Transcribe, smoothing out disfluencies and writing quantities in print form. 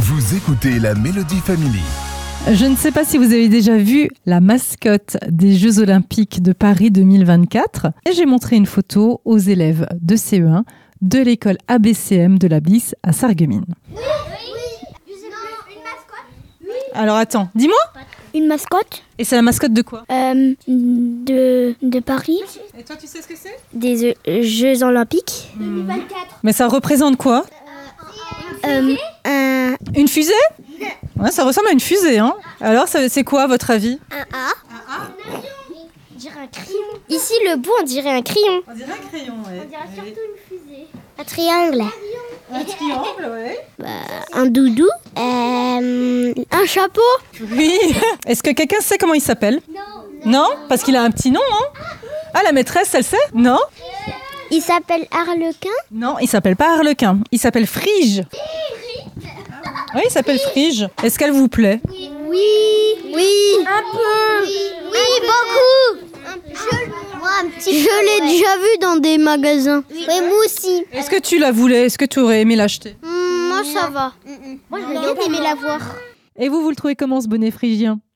Vous écoutez la Mélodie Family. Je ne sais pas si vous avez déjà vu la mascotte des Jeux Olympiques de Paris 2024. Et j'ai montré une photo aux élèves de CE1 de l'école ABCM de la Bliss à Sarreguemines. Oui. Une mascotte. Alors attends, dis-moi. Une mascotte Et c'est la mascotte de quoi? de Paris, Et toi, tu sais ce que c'est? des Jeux Olympiques. 2024. Mais ça représente quoi? Une fusée? Ouais, ça ressemble à une fusée, hein. Alors, c'est quoi à votre avis? Un A. On dirait un crayon. Ici, le bout, on dirait un crayon. On dirait un crayon, ouais. On dirait surtout une fusée. Un triangle. Un triangle, ouais. Un doudou. Un chapeau. Oui. Est-ce que quelqu'un sait comment il s'appelle? Non, parce qu'il a un petit nom, hein. Ah, la maîtresse, elle sait? Non? Il s'appelle Harlequin. Non, il s'appelle pas Harlequin. Il s'appelle Frige. Oui, il s'appelle Frige. Est-ce qu'elle vous plaît? Oui. Un peu. Oui, beaucoup. Moi, un petit. Je l'ai déjà vu dans des magasins. Oui, moi aussi. Est-ce que tu la voulais? Est-ce que tu aurais aimé l'acheter? Moi, ça va. Moi, je vais bien aimer la voir. Et vous le trouvez comment, ce bonnet phrygien?